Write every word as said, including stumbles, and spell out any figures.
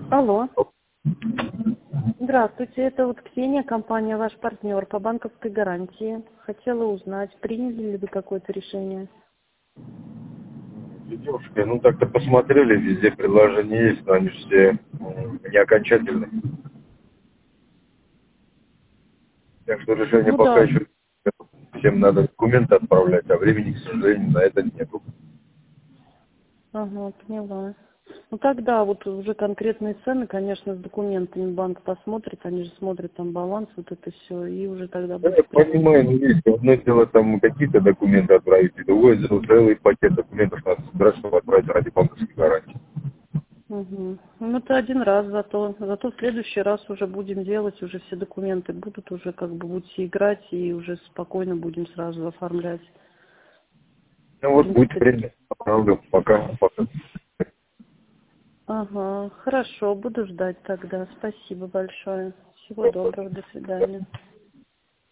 Алло. Здравствуйте, это вот Ксения, компания «Ваш партнер» по банковской гарантии. Хотела узнать, приняли ли вы какое-то решение? Девушка, ну так-то посмотрели, везде предложения есть, но они же все м, не окончательные. Так что решение Ну пока да. еще всем надо документы отправлять, а времени, к сожалению, на это нету. Ага, поняла. Ну тогда вот уже конкретные цены, конечно, с документами банк посмотрит, они же смотрят там баланс, вот это все, и уже тогда Да, я будет понимаю, принято. но есть одно дело там какие-то документы отправить, и другое дело целый пакет документов надо собирать, чтобы отправить ради банковской гарантии. Угу. Ну это один раз зато. Зато в следующий раз уже будем делать, уже все документы будут, уже как бы будете играть и уже спокойно будем сразу оформлять. Ну В вот будет принципе, время, правда, пока, пока. ага, хорошо, буду ждать тогда. Спасибо большое. Всего доброго, до свидания.